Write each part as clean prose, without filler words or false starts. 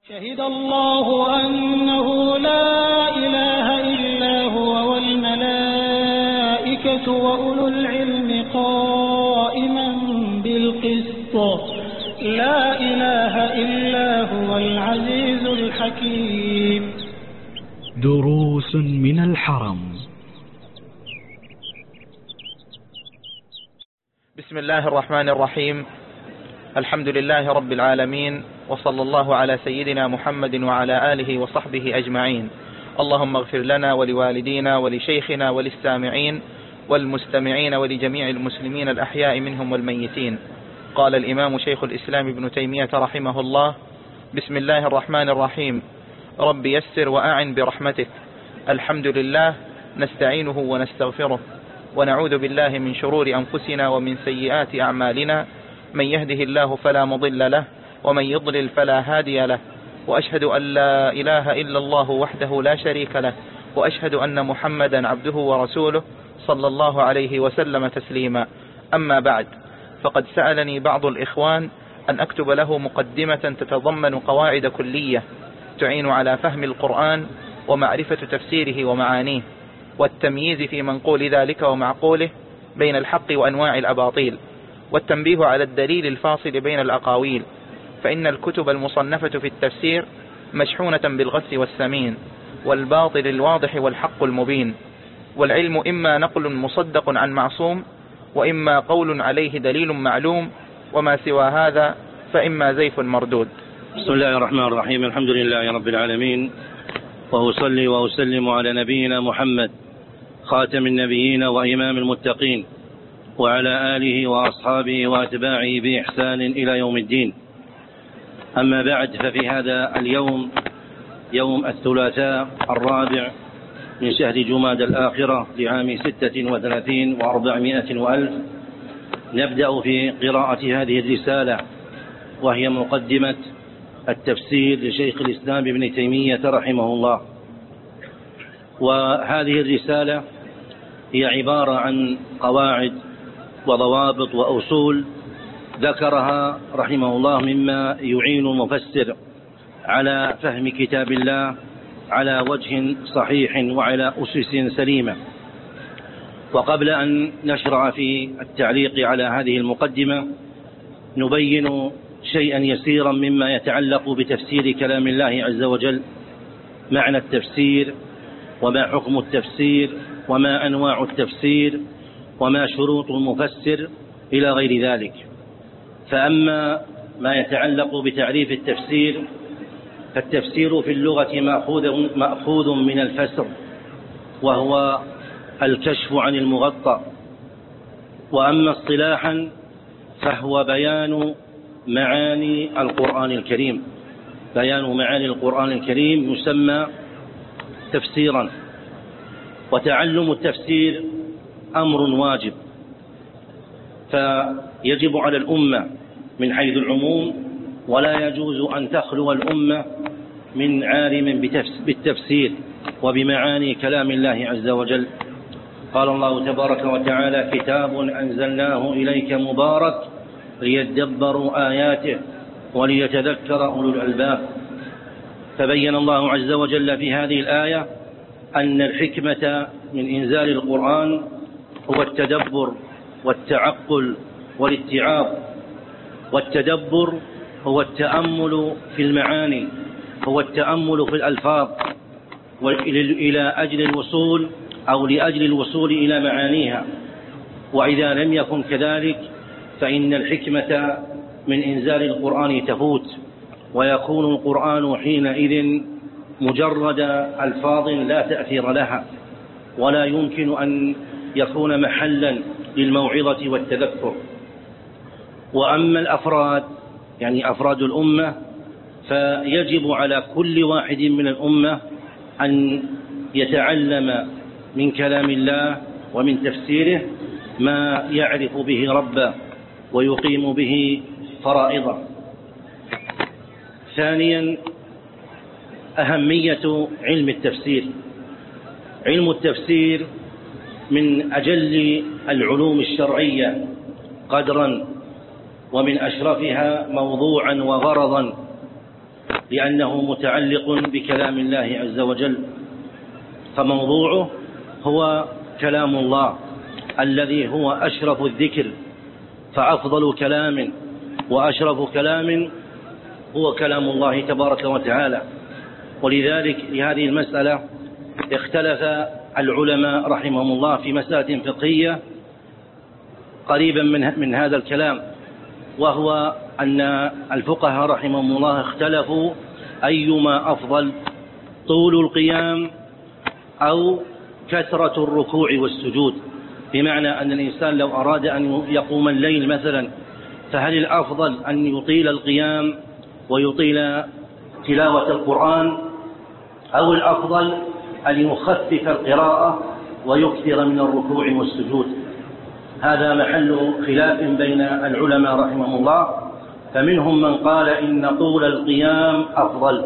شهد الله أنه لا إله إلا هو والملائكة وأولو العلم قائما بالقسط لا إله إلا هو العزيز الحكيم. دروس من الحرم. بسم الله الرحمن الرحيم. الحمد لله رب العالمين، وصلى الله على سيدنا محمد وعلى آله وصحبه أجمعين. اللهم اغفر لنا ولوالدينا ولشيخنا وللسامعين والمستمعين ولجميع المسلمين الأحياء منهم والميتين. قال الإمام شيخ الإسلام ابن تيمية رحمه الله: بسم الله الرحمن الرحيم. رب يسر وأعن برحمتك. الحمد لله، نستعينه ونستغفره ونعوذ بالله من شرور أنفسنا ومن سيئات أعمالنا، من يهده الله فلا مضل له ومن يضلل فلا هادي له، وأشهد أن لا إله إلا الله وحده لا شريك له، وأشهد أن محمدا عبده ورسوله صلى الله عليه وسلم تسليما. أما بعد، فقد سألني بعض الإخوان أن أكتب له مقدمة تتضمن قواعد كلية تعين على فهم القرآن ومعرفة تفسيره ومعانيه، والتمييز في منقول ذلك ومعقوله بين الحق وأنواع الأباطيل، والتنبيه على الدليل الفاصل بين الأقاويل، فإن الكتب المصنفة في التفسير مشحونة بالغث والسمين والباطل الواضح والحق المبين، والعلم إما نقل مصدق عن معصوم، وإما قول عليه دليل معلوم، وما سوى هذا فإما زيف مردود. بسم الله الرحمن الرحيم. الحمد لله رب العالمين، وأصلي وأسلم على نبينا محمد خاتم النبيين وإمام المتقين، وعلى آله وأصحابه وأتباعه بإحسان إلى يوم الدين. أما بعد، ففي هذا اليوم، يوم الثلاثاء 4 من شهر جمادى الآخرة لعام 36 و400 وألف، نبدأ في قراءة هذه الرسالة، وهي مقدمة التفسير لشيخ الإسلام ابن تيمية رحمه الله. وهذه الرسالة هي عبارة عن قواعد وضوابط وأصول ذكرها رحمه الله مما يعين المفسر على فهم كتاب الله على وجه صحيح وعلى أسس سليمة. وقبل أن نشرع في التعليق على هذه المقدمة، نبين شيئا يسيرا مما يتعلق بتفسير كلام الله عز وجل، معنى التفسير، وما حكم التفسير، وما أنواع التفسير، وما شروط المفسر، إلى غير ذلك. فأما ما يتعلق بتعريف التفسير، فالتفسير في اللغة مأخوذ من الفسر، وهو الكشف عن المغطى. وأما اصطلاحا فهو بيان معاني القرآن الكريم. بيان معاني القرآن الكريم يسمى تفسيرا. وتعلم التفسير أمر واجب، فيجب على الأمة من حيث العموم، ولا يجوز أن تخلو الأمة من عالم بالتفسير وبمعاني كلام الله عز وجل. قال الله تبارك وتعالى: كتاب أنزلناه إليك مبارك ليدبروا آياته وليتذكر أولو الألباب. فبين الله عز وجل في هذه الآية أن الحكمة من إنزال القرآن هو التدبر والتعقل والاتعاظ. والتدبر هو التأمل في المعاني، هو التأمل في الألفاظ، إلى أجل الوصول أو لأجل الوصول إلى معانيها. وإذا لم يكن كذلك فإن الحكمة من إنزال القرآن تفوت، ويكون القرآن حينئذ مجرد ألفاظ لا تأثير لها، ولا يمكن أن يكون محلا للموعظة والتذكر. وأما الأفراد، يعني أفراد الأمة، فيجب على كل واحد من الأمة أن يتعلم من كلام الله ومن تفسيره ما يعرف به ربه ويقيم به فرائضه. ثانيا، أهمية علم التفسير. علم التفسير من أجل العلوم الشرعية قدرا، ومن أشرفها موضوعا وغرضا، لأنه متعلق بكلام الله عز وجل، فموضوعه هو كلام الله الذي هو أشرف الذكر، فأفضل كلام وأشرف كلام هو كلام الله تبارك وتعالى. ولذلك لهذه المسألة اختلف العلماء رحمهم الله في مسألة فقهية قريبا من هذا الكلام، وهو أن الفقهاء رحمهم الله اختلفوا أيما أفضل، طول القيام أو كثرة الركوع والسجود. بمعنى أن الإنسان لو أراد أن يقوم الليل مثلا، فهل الأفضل أن يطيل القيام ويطيل تلاوة القرآن، أو الأفضل أن يخفف القراءة ويكثر من الركوع والسجود؟ هذا محل خلاف بين العلماء رحمهم الله، فمنهم من قال إن طول القيام أفضل،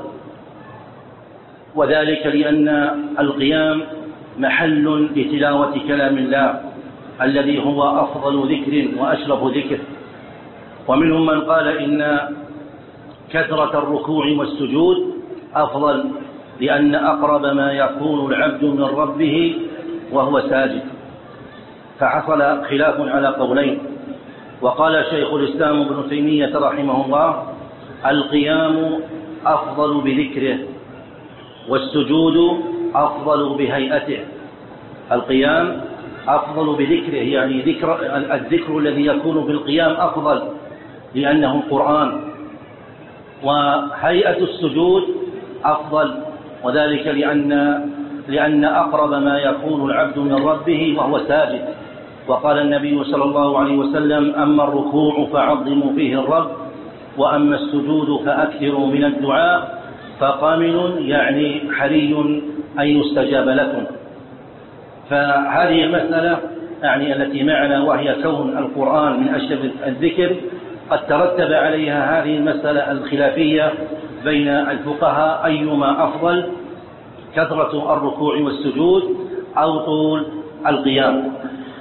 وذلك لأن القيام محل لتلاوة كلام الله الذي هو أفضل ذكر وأشرف ذكر. ومنهم من قال إن كثرة الركوع والسجود أفضل، لأن أقرب ما يكون العبد من ربه وهو ساجد. فحصل خلاف على قولين. وقال شيخ الإسلام ابن تيمية رحمه الله: القيام أفضل بذكره، والسجود أفضل بهيئته. القيام أفضل بذكره، يعني الذكر الذي يكون بالقيام أفضل لأنه القرآن، وهيئة السجود أفضل، وذلك لأن أقرب ما يكون العبد من ربه وهو ساجد. وقال النبي صلى الله عليه وسلم: أما الركوع فعظموا فيه الرب، وأما السجود فأكثروا من الدعاء، فقامن يعني حري أن يستجاب لكم. فهذه المسألة يعني التي معنا، وهي كون القرآن من أشرف الذكر، قد ترتب عليها هذه المسألة الخلافية بين الفقهاء أيما أفضل، كثرة الركوع والسجود أو طول القيام.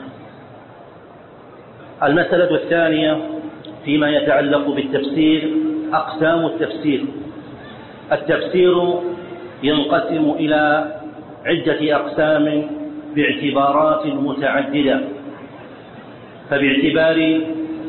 المسألة الثانية فيما يتعلق بالتفسير: أقسام التفسير. التفسير ينقسم إلى عدة أقسام باعتبارات متعددة. فباعتبار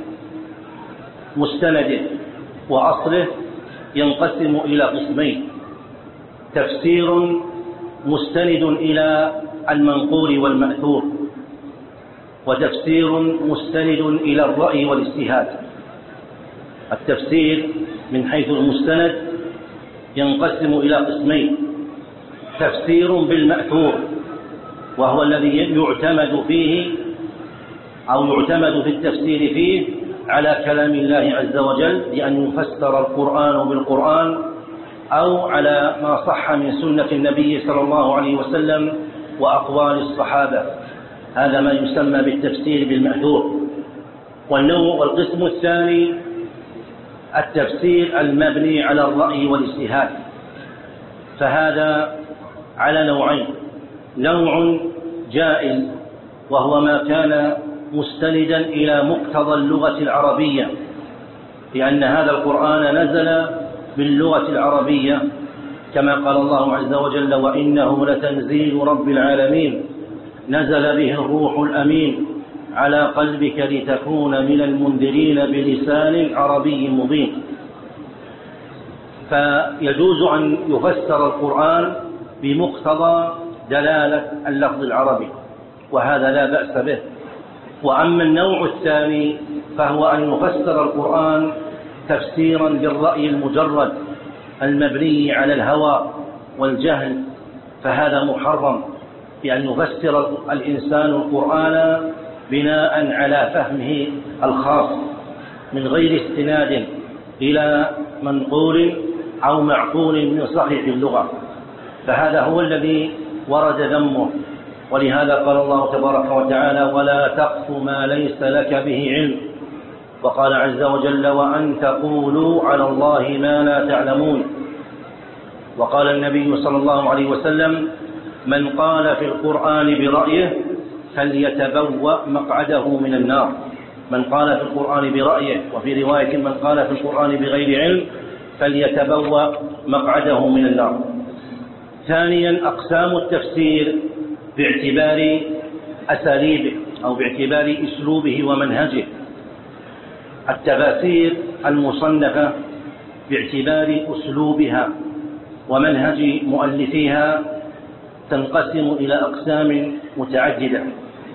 مستنده وأصله ينقسم إلى قسمين: تفسير مستند إلى المنقول والمأثور، وتفسير مستند إلى الرأي والاجتهاد. التفسير من حيث المستند ينقسم إلى قسمين: تفسير بالمأثور، وهو الذي يعتمد فيه أو يعتمد في التفسير فيه على كلام الله عز وجل، لأن يفسر القرآن بالقرآن، أو على ما صح من سنة النبي صلى الله عليه وسلم وأقوال الصحابة. هذا ما يسمى بالتفسير بالمأثور. والقسم الثاني التفسير المبني على الرأي والاجتهاد، فهذا على نوعين: نوع جائز، وهو ما كان مستندا إلى مقتضى اللغة العربية، لأن هذا القرآن نزل باللغة العربية، كما قال الله عز وجل: وإنه لتنزيل رب العالمين نزل به الروح الأمين على قلبك لتكون من المنذرين بلسان عربي مبين. فيجوز أن يفسر القرآن بمقتضى دلالة اللفظ العربي، وهذا لا بأس به. وأما النوع الثاني فهو أن يفسر القرآن تفسيرا بالرأي المجرد المبني على الهوى والجهل، فهذا محرم، بأن يفسر الإنسان القرآن بناء على فهمه الخاص من غير استناد إلى منقول أو معقول من صحيح اللغة، فهذا هو الذي ورد ذمه. ولهذا قال الله تبارك وتعالى: ولا تقف ما ليس لك به علم. وقال عز وجل: وأن تقولوا على الله ما لا تعلمون. وقال النبي صلى الله عليه وسلم: من قال في القرآن برأيه فليتبوأ مقعده من النار. من قال في القرآن برأيه، وفي رواية: من قال في القرآن بغير علم فليتبوأ مقعده من النار. ثانيا أقسام التفسير باعتبار أساليبه أو باعتبار أسلوبه ومنهجه. التفاسير المصنفة باعتبار أسلوبها ومنهج مؤلفيها تنقسم إلى أقسام متعددة.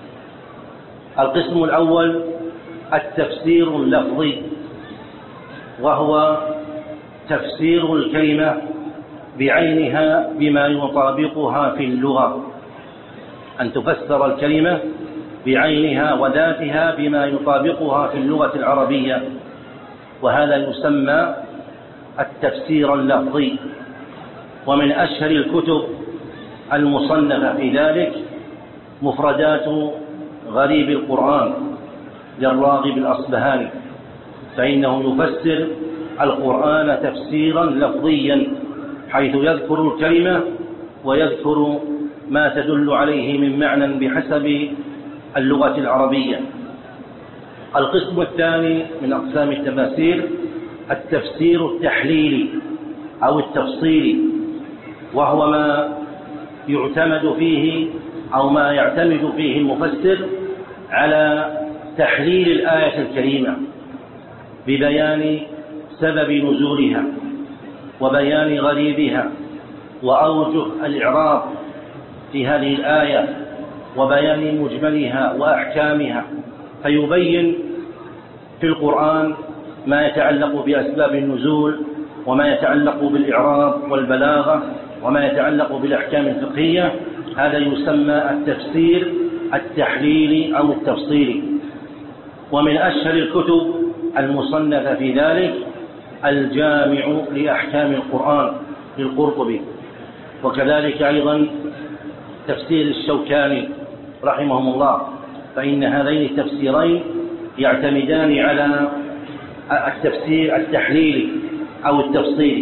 القسم الأول التفسير اللفظي، وهو تفسير الكلمة بعينها بما يطابقها في اللغة، أن تفسر الكلمة بعينها وذاتها بما يطابقها في اللغة العربية، وهذا يسمى التفسير اللفظي. ومن أشهر الكتب المصنفة في ذلك مفردات غريب القرآن للراغب الأصبهاني، فإنه يفسر القرآن تفسيرا لفظيا، حيث يذكر الكلمة ويذكر ما تدل عليه من معنى بحسب اللغة العربية. القسم الثاني من أقسام التفاسير التفسير التحليلي أو التفصيلي، وهو ما يعتمد فيه أو ما يعتمد فيه المفسر على تحليل الآية الكريمة ببيان سبب نزولها وبيان غريبها وأوجه الإعراب في هذه الآية وبيان مجملها وأحكامها، فيبين في القرآن ما يتعلق بأسباب النزول وما يتعلق بالإعراب والبلاغة وما يتعلق بالأحكام الفقهية. هذا يسمى التفسير التحليلي أو التفصيلي. ومن أشهر الكتب المصنفة في ذلك الجامع لأحكام القرآن للقرطبي، وكذلك أيضا تفسير الشوكاني رحمهم الله، فإن هذين التفسيرين يعتمدان على التفسير التحليلي أو التفصيلي.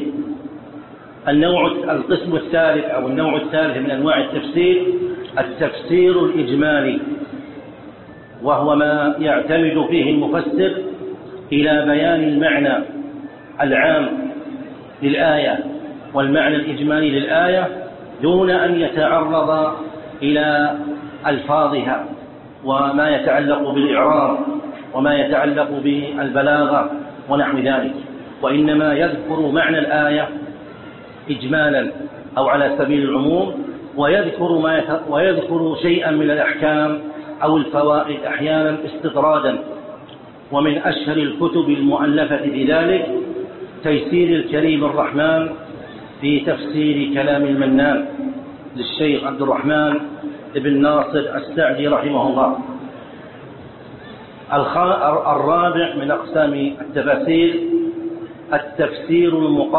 القسم الثالث أو النوع الثالث من أنواع التفسير التفسير الإجمالي، وهو ما يعتمد فيه المفسر إلى بيان المعنى العام للآية والمعنى الإجمالي للآية دون أن يتعرض إلى ألفاظها وما يتعلق بالإعراب وما يتعلق بالبلاغة ونحو ذلك، وإنما يذكر معنى الآية إجمالا أو على سبيل العموم، ويذكر شيئا من الأحكام أو الفوائد أحيانا استطرادا. ومن أشهر الكتب المؤلفة في ذلك تيسير الكريم الرحمن في تفسير كلام المنان للشيخ عبد الرحمن بن ناصر السعدي رحمه الله. الرابع من أقسام التفاسير التفسير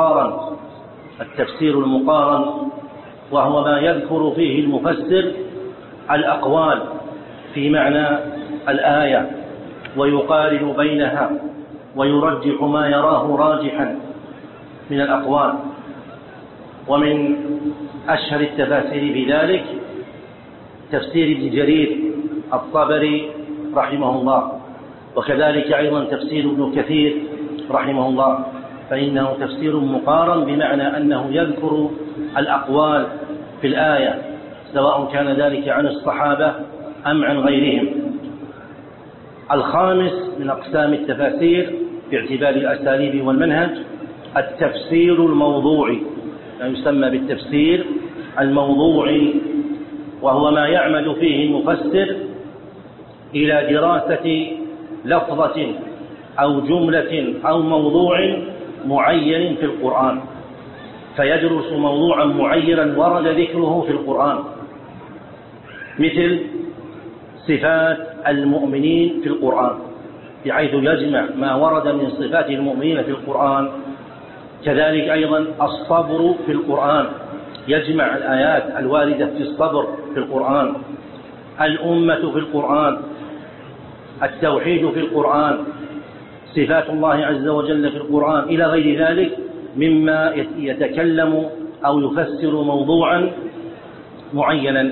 المقارن، وهو ما يذكر فيه المفسر الأقوال في معنى الآية ويقارن بينها ويرجح ما يراه راجحا من الأقوال. ومن أشهر التفاسير في ذلك تفسير ابن جرير الطبري رحمه الله، وكذلك أيضا تفسير ابن كثير رحمه الله، فإنه تفسير مقارن بمعنى أنه يذكر الأقوال في الآية سواء كان ذلك عن الصحابة أم عن غيرهم. الخامس من أقسام التفاسير باعتبار الأساليب والمنهج التفسير الموضوعي، ما يسمى بالتفسير الموضوعي، وهو ما يعمد فيه المفسر إلى دراسة لفظة أو جملة أو موضوع معين في القرآن، فيدرس موضوعا معينا ورد ذكره في القرآن، مثل صفات المؤمنين في القرآن، بحيث يجمع ما ورد من صفات المؤمنين في القرآن. كذلك أيضا الصبر في القرآن، يجمع الآيات الواردة في الصبر في القرآن، الأمة في القرآن، التوحيد في القرآن، صفات الله عز وجل في القرآن، إلى غير ذلك مما يتكلم أو يفسر موضوعا معينا.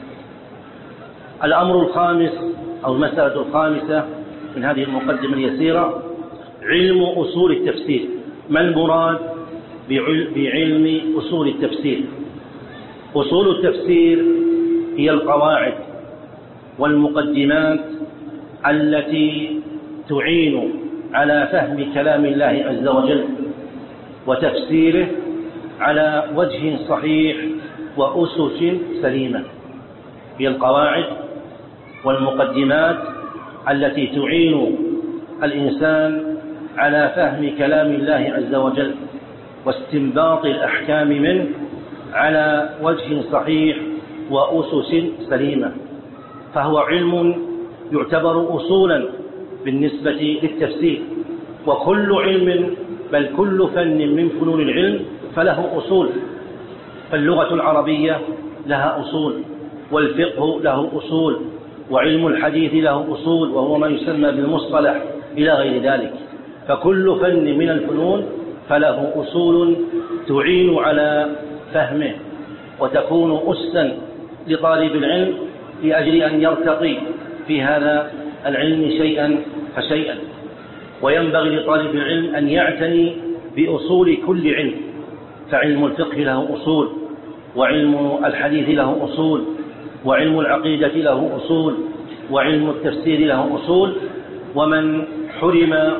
الأمر الخامس أو المسألة الخامسة من هذه المقدمة اليسيرة علم أصول التفسير، ما المراد بعلم أصول التفسير. أصول التفسير هي القواعد والمقدمات التي تعين على فهم كلام الله عز وجل وتفسيره على وجه صحيح وأسس سليمة. هي القواعد والمقدمات التي تعين الإنسان على فهم كلام الله عز وجل واستنباط الأحكام منه على وجه صحيح وأسس سليمة، فهو علم يعتبر أصولا بالنسبة للتفسير. وكل علم بل كل فن من فنون العلم فله أصول، فاللغة العربية لها أصول، والفقه له أصول، وعلم الحديث له أصول وهو ما يسمى بالمصطلح إلى غير ذلك. فكل فن من الفنون فله أصول تعين على فهمه وتكون أسا لطالب العلم لأجل أن يرتقي في هذا العلم شيئا فشيئا. وينبغي لطالب العلم أن يعتني بأصول كل علم، فعلم الفقه له أصول، وعلم الحديث له أصول، وعلم العقيدة له أصول، وعلم التفسير له أصول. ومن حرم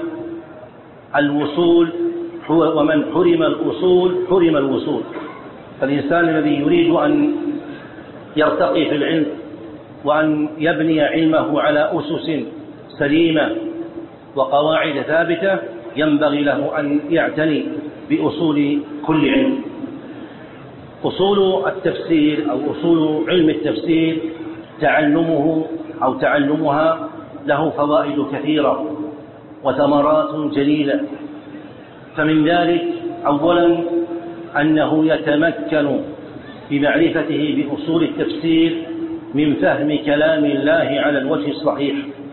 الأصول حرم الوصول. فالإنسان الذي يريد أن يرتقي في العلم وأن يبني علمه على أسس سليمة وقواعد ثابتة ينبغي له أن يعتني بأصول كل علم. أصول التفسير أو أصول علم التفسير تعلمه أو تعلمها له فوائد كثيرة وثمرات جليلة. فمن ذلك أولا أنه يتمكن بمعرفته بأصول التفسير من فهم كلام الله على الوجه الصحيح.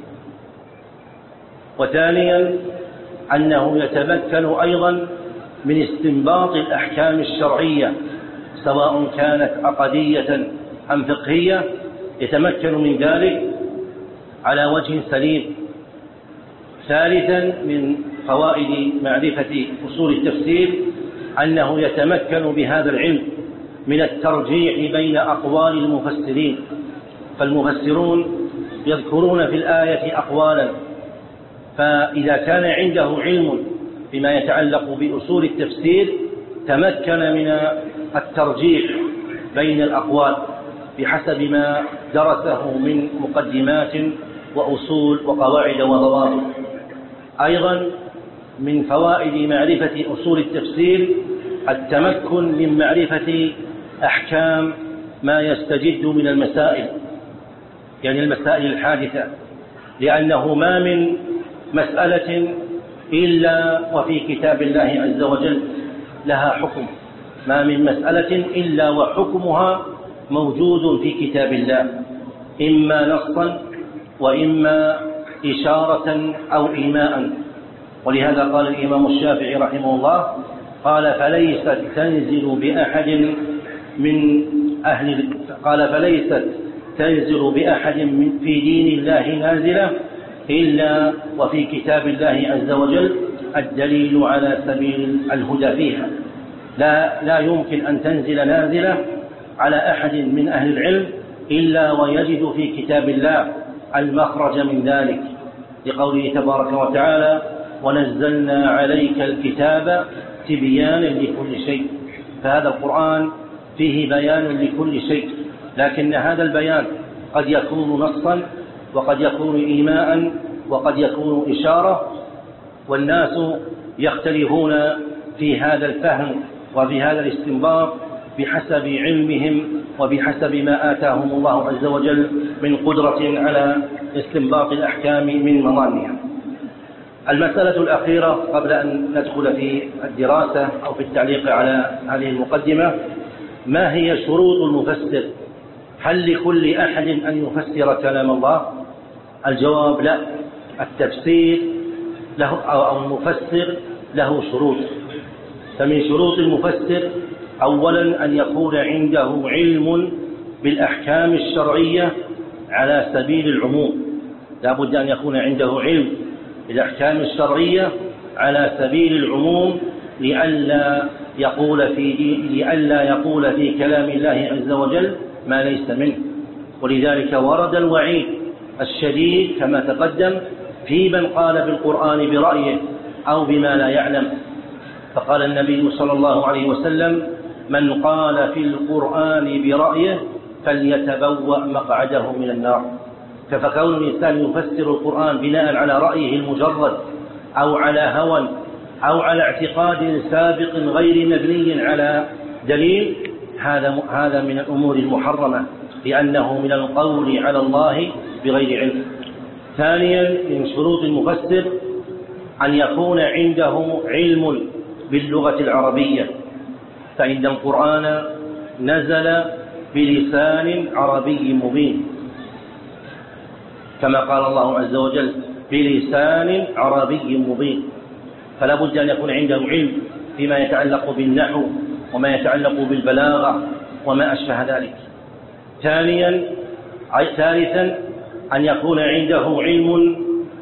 وثانيا أنه يتمكن أيضا من استنباط الأحكام الشرعية سواء كانت عقدية أم فقهية، يتمكن من ذلك على وجه سليم. ثالثا من فوائد معرفة أصول التفسير أنه يتمكن بهذا العلم من الترجيح بين أقوال المفسرين، فالمفسرون يذكرون في الآية أقوالا، فإذا كان عنده علم بما يتعلق بأصول التفسير تمكن من الترجيح بين الأقوال بحسب ما درسه من مقدمات وأصول وقواعد وضوابط. أيضا من فوائد معرفة أصول التفسير التمكن من معرفة أحكام ما يستجد من المسائل، يعني المسائل الحادثة، لأنه ما من مسألة إلا وفي كتاب الله عز وجل لها حكم، ما من مسألة إلا وحكمها موجود في كتاب الله، إما نصا وإما إشارة أو إيماء. ولهذا قال الإمام الشافعي رحمه الله قال فليست تنزل بأحد في دين الله نازلة إلا وفي كتاب الله عز وجل الدليل على سبيل الهدى فيها. لا يمكن أن تنزل نازلة على أحد من أهل العلم إلا ويجد في كتاب الله المخرج من ذلك، لقوله تبارك وتعالى ونزلنا عليك الكتاب تبيانا لكل شيء. فهذا القرآن فيه بيان لكل شيء، لكن هذا البيان قد يكون نصا وقد يكون إيماء وقد يكون إشارة، والناس يختلفون في هذا الفهم وفي هذا الاستنباط بحسب علمهم وبحسب ما آتاهم الله عز وجل من قدرة على استنباط الأحكام من مظانها. المسألة الأخيرة قبل أن ندخل في الدراسة أو في التعليق على هذه المقدمة، ما هي شروط المفسر؟ هل لكل أحد أن يفسر كلام الله؟ الجواب لا، التفسير له أو المفسر له شروط. فمن شروط المفسر أولا أن يكون عنده علم بالأحكام الشرعية على سبيل العموم، لا بد أن يكون عنده علم بالأحكام الشرعية على سبيل العموم لئلا يقول في كلام الله عز وجل ما ليس منه. ولذلك ورد الوعيد الشديد كما تقدم في من قال بالقرآن برأيه أو بما لا يعلم. فقال النبي صلى الله عليه وسلم: من قال في القرآن برأيه فليتبوأ مقعده من النار. فكون الإنسان يفسر القرآن بناء على رأيه المجرد أو على هوى أو على اعتقاد سابق غير مبني على دليل، هذا من الأمور المحرمة، لأنه من القول على الله بغير علم. ثانيا، من شروط المفسر أن يكون عنده علم باللغة العربية، فإن القرآن نزل بلسان عربي مبين، كما قال الله عز وجل: بلسان عربي مبين. فلا بد أن يكون عنده علم فيما يتعلق بالنحو وما يتعلق بالبلاغة وما أشبه ذلك. ثالثا، أن يكون عنده علم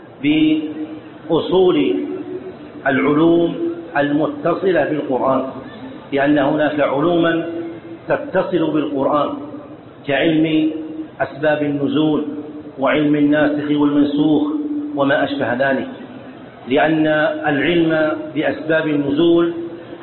بأصول العلوم المتصلة بالقرآن، لأن هناك علوما تتصل بالقرآن كعلم أسباب النزول وعلم الناسخ والمنسوخ وما أشبه ذلك، لأن العلم بأسباب النزول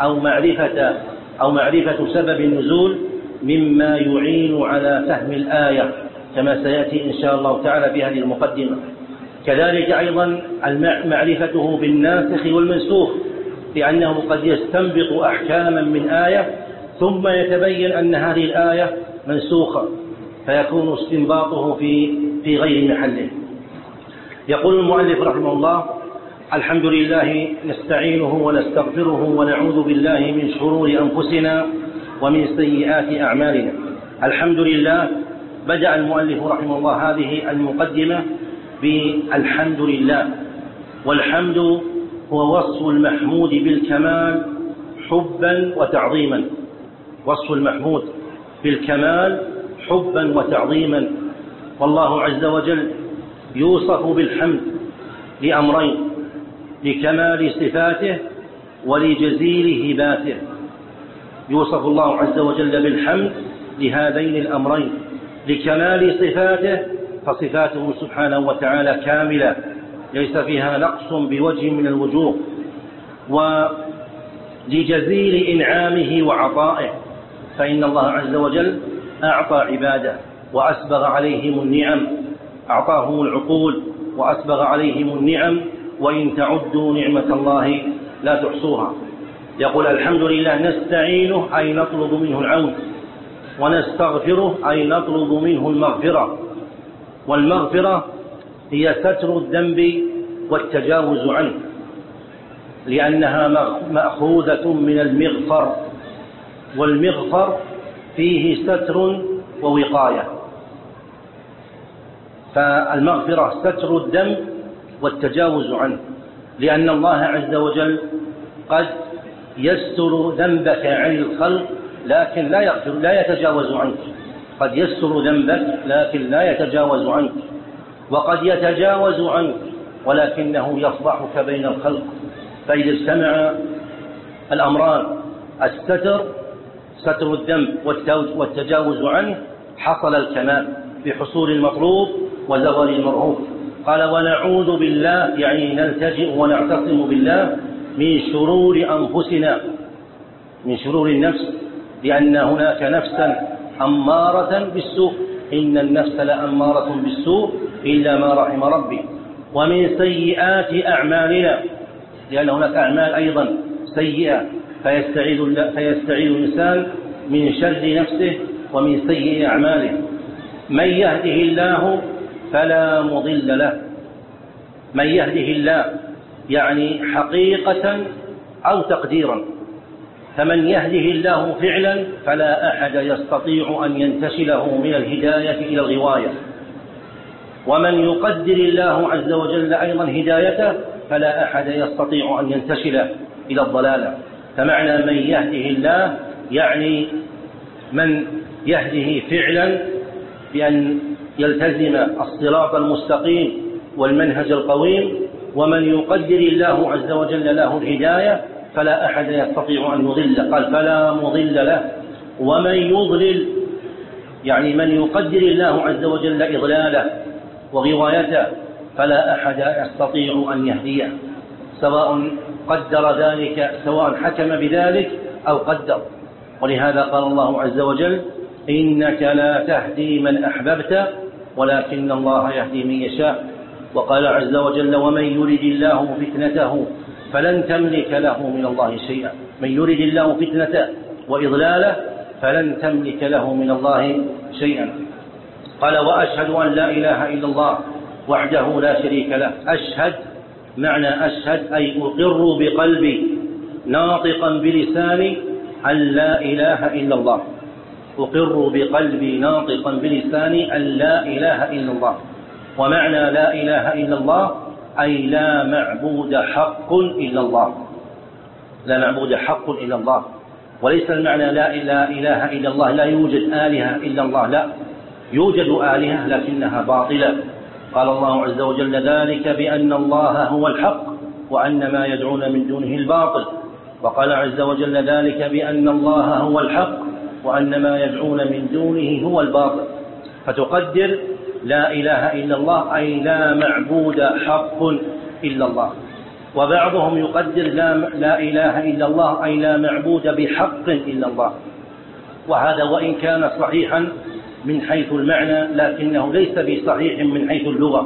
أو معرفة سبب النزول مما يعين على فهم الآية، كما سيأتي إن شاء الله تعالى بهذه المقدمة. كذلك أيضا معرفته بالناسخ والمنسوخ، لأنه قد يستنبط أحكاما من آية ثم يتبين أن هذه الآية منسوخة، فيكون استنباطه في غير محله. يقول المؤلف رحمه الله: الحمد لله نستعينه ونستغفره ونعوذ بالله من شرور أنفسنا ومن سيئات أعمالنا. الحمد لله. بدأ المؤلف رحمه الله هذه المقدمة بالحمد لله، والحمد هو وصف المحمود بالكمال حبا وتعظيما، وصف المحمود بالكمال حبا وتعظيما. والله عز وجل يوصف بالحمد لأمرين: لكمال صفاته ولجزيل هباته. يوصف الله عز وجل بالحمد لهذين الأمرين: لكمال صفاته، فصفاته سبحانه وتعالى كاملة ليس فيها نقص بوجه من الوجوه، ولجزيل إنعامه وعطائه، فإن الله عز وجل أعطى عباده وأسبغ عليهم النعم، أعطاهم العقول وأسبغ عليهم النعم، وإن تعدوا نعمة الله لا تحصوها. يقول: الحمد لله نستعينه أي نطلب منه العون، ونستغفره أي نطلب منه المغفرة. والمغفرة هي ستر الذنب والتجاوز عنه، لأنها مأخوذة من المغفر، والمغفر فيه ستر ووقاية. فالمغفرة ستر الذنب والتجاوز عنه، لأن الله عز وجل قد يستر ذنبك عن الخلق لكن لا يتجاوز عنك، قد يستر ذنبك لكن لا يتجاوز عنك، وقد يتجاوز عنك ولكنه يفضحك بين الخلق. فإذا اجتمع الأمران، الستر، ستر الذنب والتجاوز عنه، حصل الكمال بحصول المطلوب وزوال المرهوب. قال: ونعوذ بالله، يعني نلتجئ ونعتصم بالله من شرور أنفسنا، من شرور النفس، لأن هناك نفسا أمارة بالسوء، إن النفس لأمارة بالسوء إلا ما رحم ربي. ومن سيئات أعمالنا، لأن هناك أعمال أيضا سيئة، فيستعيذ الإنسان من شر نفسه ومن سيئ أعماله. من يهده الله فلا مضل له، من يهده الله يعني حقيقة أو تقديرا، فمن يهده الله فعلا فلا أحد يستطيع أن ينتشله من الهداية إلى الغواية، ومن يقدر الله عز وجل أيضا هدايته فلا أحد يستطيع أن ينتشل إلى الضلالة. فمعنى من يهده الله يعني من يهده فعلا بأن يلتزم الصراط المستقيم والمنهج القويم، ومن يقدر الله عز وجل له الهداية فلا أحد يستطيع أن يضل، قال فلا مضل له ومن يضلل، يعني من يقدر الله عز وجل إضلاله وغوايته فلا أحد يستطيع أن يهديه، سواء قدر ذلك، سواء حكم بذلك أو قدر. ولهذا قال الله عز وجل إنك لا تهدي من أحببت ولكن الله يهدي من يشاء. وقال عز وجل ومن يرد الله فتنته فلن تملك له من الله شيئا، من يرد الله فتنته وإضلاله فلن تملك له من الله شيئا. قال وأشهد أن لا إله إلا الله وحده لا شريك له. أشهد، معنى أشهد أي أقر بقلبي ناطقا بلساني أن لا إله إلا الله، أقر بقلبي ناطقا بلساني أن لا إله إلا الله. ومعنى لا إله إلا الله أي لا معبود حق إلا الله، لا معبود حق إلا الله. وليس المعنى لا إله إلا الله لا يوجد آلهة إلا الله، لا، يوجد آلهة لكنها باطلة. قال الله عز وجل ذلك بأن الله هو الحق وأن ما يدعون من دونه الباطل. وقال عز وجل ذلك بأن الله هو الحق وأن ما يدعون من دونه هو الباطل. فتقدر لا إله إلا الله أي لا معبود حق إلا الله. وبعضهم يقدر لا إله إلا الله أي لا معبود بحق إلا الله، وهذا وإن كان صحيحا من حيث المعنى لكنه ليس بصحيح من حيث اللغة،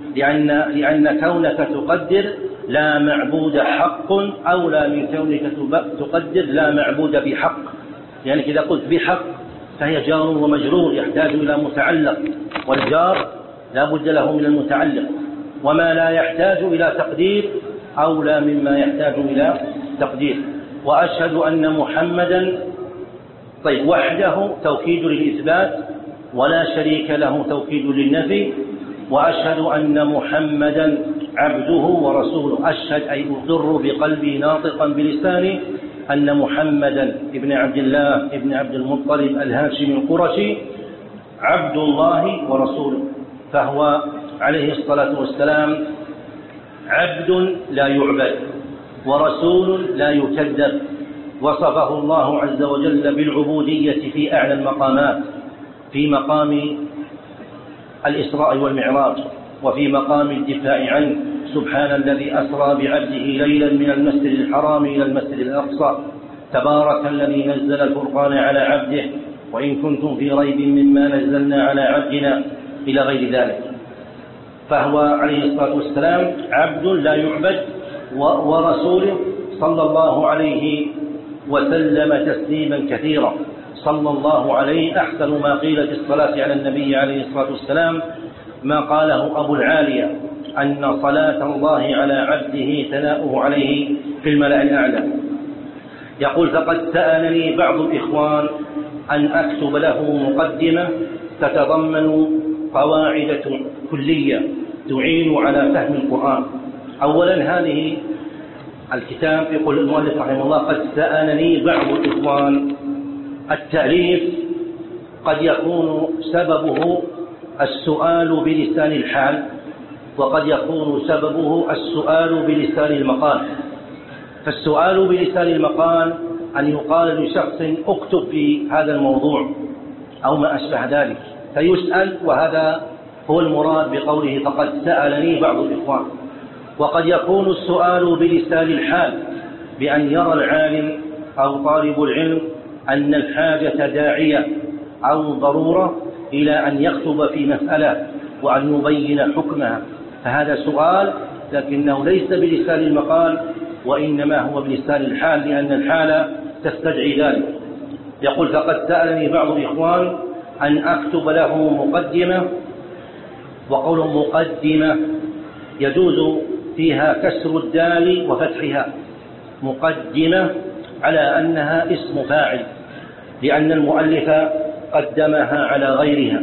لأن كونك تقدر لا معبود حق أولى من كونك تقدر لا معبود بحق. يعني إذا قلت بحق فهي جار ومجرور يحتاج إلى متعلق، والجار لا بد له من المتعلق، وما لا يحتاج إلى تقدير أولى مما يحتاج إلى تقدير. وأشهد أن محمدا، طيب وحده توكيد للإثبات ولا شريك له توكيد للنفي. وأشهد أن محمدا عبده ورسوله. أشهد أي أقر بقلبي ناطقا بلساني أن محمدا ابن عبد الله ابن عبد المطلب الهاشمي القرشي عبد الله ورسوله، فهو عليه الصلاة والسلام عبد لا يعبد ورسول لا يكذب. وصفه الله عز وجل بالعبودية في أعلى المقامات، في مقام الإسراء والمعراج وفي مقام الدفاع عنه. سبحان الذي أسرى بعبده ليلا من المسجد الحرام إلى المسجد الأقصى، تبارك الذي نزل الفرقان على عبده وإن كنتم في ريب مما نزلنا على عبدنا إلى غير ذلك. فهو عليه الصلاة والسلام عبد لا يعبد ورسوله صلى الله عليه وسلم تسليما كثيرا. صلى الله عليه أحسن ما قيل في الصلاة على النبي عليه الصلاة والسلام ما قاله أبو العالية أن صلاة الله على عبده ثناؤه عليه في الملأ الأعلى. يقول فقد سألني بعض الإخوان أن أكتب له مقدمة تتضمن قواعد كلية تعين على فهم القرآن. أولا هذه الكتاب يقول المؤلف رحمه الله قد سألني بعض الإخوان. التأليف قد يكون سببه السؤال بلسان الحال، وقد يكون سببه السؤال بلسان المقال. فالسؤال بلسان المقال أن يقال لشخص اكتب في هذا الموضوع أو ما أشبه ذلك فيسأل، وهذا هو المراد بقوله فقد سألني بعض الإخوان. وقد يكون السؤال بلسان الحال بأن يرى العالم أو طالب العلم أن الحاجة داعية أو ضرورة إلى أن يكتب في مسألة وأن يبين حكمها، فهذا سؤال لكنه ليس بلسان المقال وإنما هو بلسان الحال لأن الحال تستدعي ذلك. يقول فقد سألني بعض الإخوان أن أكتب له مقدمة، وقول مقدمة يجوز فيها كسر الدال وفتحها، مقدمة على أنها اسم فاعل لأن المؤلف قدمها على غيرها،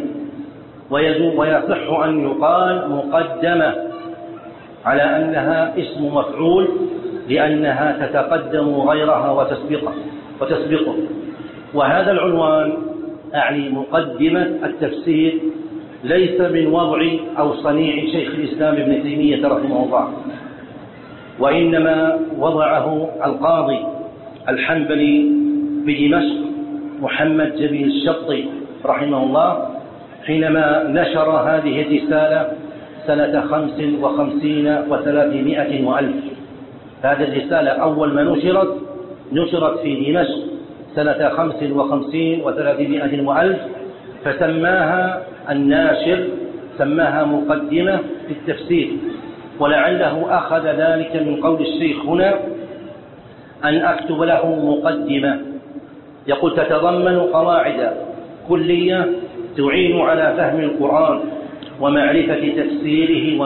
ويصح أن يقال مقدمة على أنها اسم مفعول لأنها تتقدم غيرها وتسبقه. وهذا العنوان أعني مقدمة التفسير ليس من وضع أو صنيع شيخ الإسلام ابن تيمية رحمه الله، وإنما وضعه القاضي الحنبلي بدمشق محمد جبيل الشطي رحمه الله حينما نشر هذه الرسالة سنة 55 و300 وألف. هذه الرسالة أول ما نشرت في دمشق سنة 55 و300 وألف، فسماها الناشر مقدمة في التفسير، ولعله أخذ ذلك من قول الشيخ هنا أن أكتب له مقدمة. يقول: تتضمن قواعد كلية تعين على فهم القرآن ومعرفة تفسيره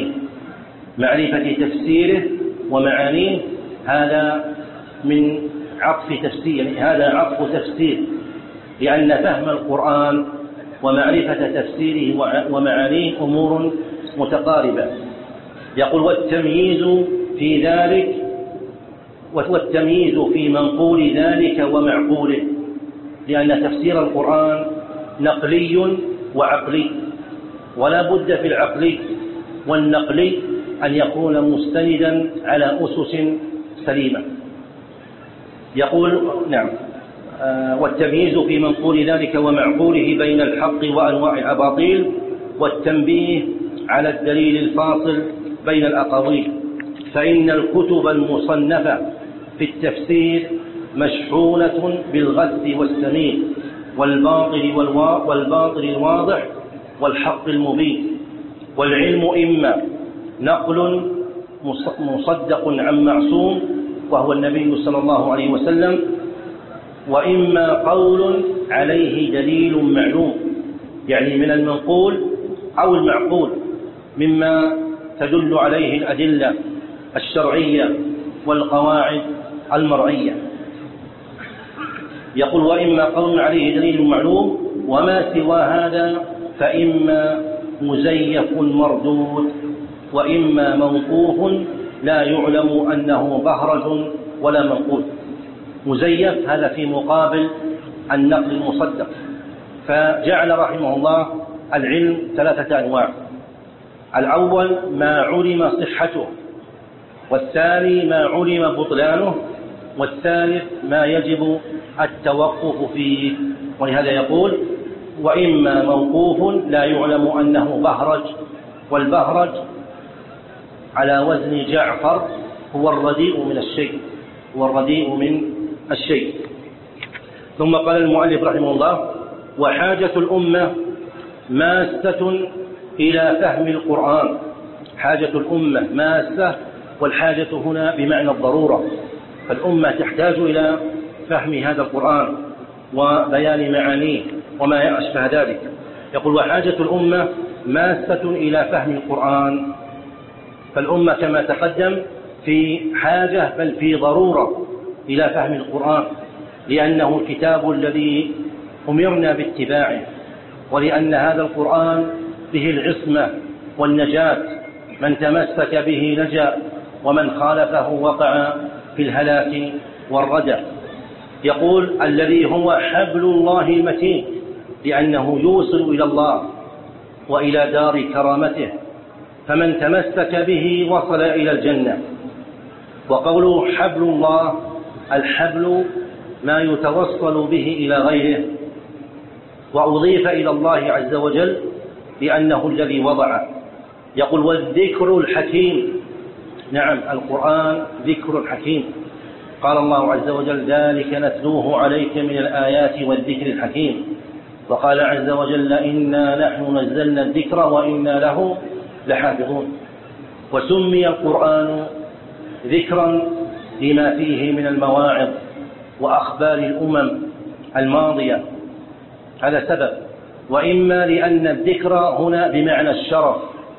ومعانيه. هذا من عطف تفسير، هذا عطف تفسير، لأن فهم القرآن ومعرفة تفسيره ومعانيه أمور متقاربة. يقول: والتمييز في منقول ذلك ومعقوله، لأن تفسير القرآن نقلي وعقلي، ولا بد في العقلي والنقلي أن يكون مستندا على أسس سليمة. يقول: نعم، والتمييز في منقول ذلك ومعقوله بين الحق وأنواع الأباطيل، والتنبيه على الدليل الفاصل بين الأقاويل، فإن الكتب المصنفة في التفسير مشحونة بالغث والسمين والباطل الواضح والحق المبين، والعلم إما نقل مصدق عن معصوم وهو النبي صلى الله عليه وسلم، وإما قول عليه دليل معلوم، يعني من المنقول أو المعقول مما تدل عليه الأدلة الشرعية والقواعد المرعية. يقول: وإما قول عليه دليل معلوم، وما سوى هذا فإما مزيف مردود، وإما موقوف لا يعلم أنه بهرج ولا منقول. مزيف هذا في مقابل النقل المصدق. فجعل رحمه الله العلم 3 أنواع: الأول ما علم صحته، والثاني ما علم بطلانه، والثالث ما يجب التوقف فيه. ولهذا يقول: وإما موقوف لا يعلم أنه بهرج، والبهرج على وزن جعفر هو الرديء من الشيء. ثم قال المؤلف رحمه الله: وحاجة الأمة ماسة إلى فهم القرآن. حاجة الأمة ماسة، والحاجة هنا بمعنى الضرورة، فالأمة تحتاج إلى فهم هذا القرآن وبيان معانيه وما أشبه ذلك. يقول: وحاجة الأمة ماسة إلى فهم القرآن. فالأمة كما تقدم في حاجة بل في ضرورة إلى فهم القرآن، لأنه الكتاب الذي أمرنا باتباعه، ولأن هذا القرآن به العصمة والنجاة، من تمسك به نجا ومن خالفه وقع في الهلاك والردى. يقول: الذي هو حبل الله المتين، لأنه يوصل إلى الله وإلى دار كرامته، فمن تمسك به وصل إلى الجنة. وقوله حبل الله، الحبل ما يتوصل به إلى غيره، وأضيف إلى الله عز وجل لأنه الذي وضعه. يقول: والذكر الحكيم. نعم، القرآن ذكر حكيم. قال الله عز وجل: ذلك نتلوه عليك من الآيات والذكر الحكيم. وقال عز وجل: إنا نحن نزلنا الذكر وإنا له لحافظون. وسمي القرآن ذكرا لما فيه من المواعظ وأخبار الأمم الماضية، هذا سبب. وإما لأن الذكر هنا بمعنى الشرف،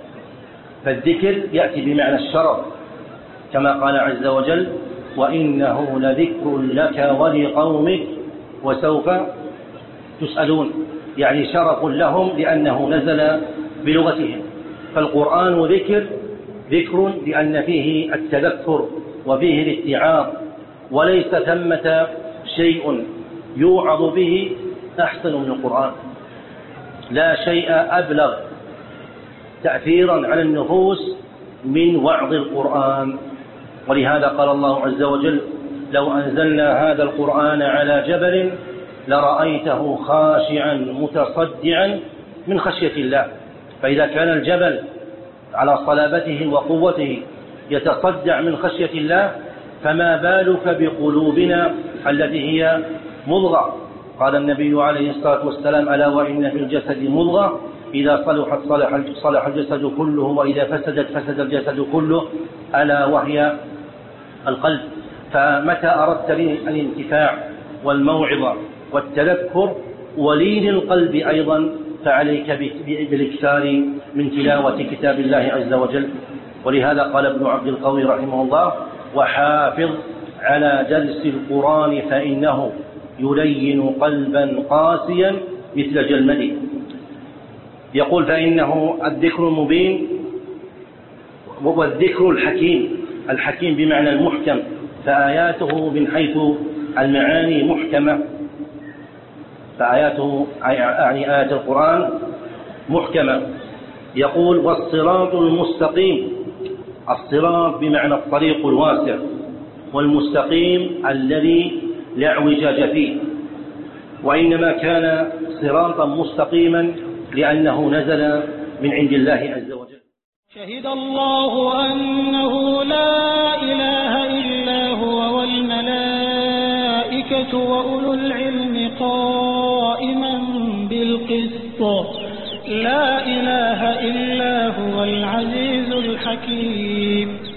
فالذكر يأتي بمعنى الشرف، كما قال عز وجل: وإنه لذكر لك ولقومك وسوف تسألون، يعني شرف لهم لأنه نزل بلغتهم. فالقرآن ذكر لأن فيه التذكر وفيه الاتعاظ، وليس ثمة شيء يوعظ به أحسن من القرآن. لا شيء أبلغ تأثيرا على النفوس من وعظ القرآن. ولهذا قال الله عز وجل: لو أنزلنا هذا القرآن على جبل لرأيته خاشعا متصدعا من خشية الله. فإذا كان الجبل على صلابته وقوته يتصدع من خشية الله، فما بالك بقلوبنا التي هي مضغة. قال النبي عليه الصلاة والسلام: ألا وإن في الجسد مضغة إذا صلحت صلح الجسد كله وإذا فسدت فسد الجسد كله، ألا وهي القلب. فمتى أردت الانتفاع والموعظة والتذكر ولين القلب أيضا فعليك بالاكثار من تلاوة كتاب الله عز وجل. ولهذا قال ابن عبد القوي رحمه الله: وحافظ على درس القرآن فإنه يلين قلبا قاسيا مثل جلمده. يقول: فإنه الذكر المبين والذكر الحكيم بمعنى المحكم، فآياته من حيث المعاني محكمة، فآياته يعني آيات القرآن محكمة. يقول: والصراط المستقيم، الصراط بمعنى الطريق الواسع، والمستقيم الذي لا اعوجاج فيه، وإنما كان صراطا مستقيما لأنه نزل من عند الله عز وجل. شهد الله أنه لا إله إلا هو والملائكة وأولو العلم قائما بالقسط لا إله إلا هو العزيز الحكيم.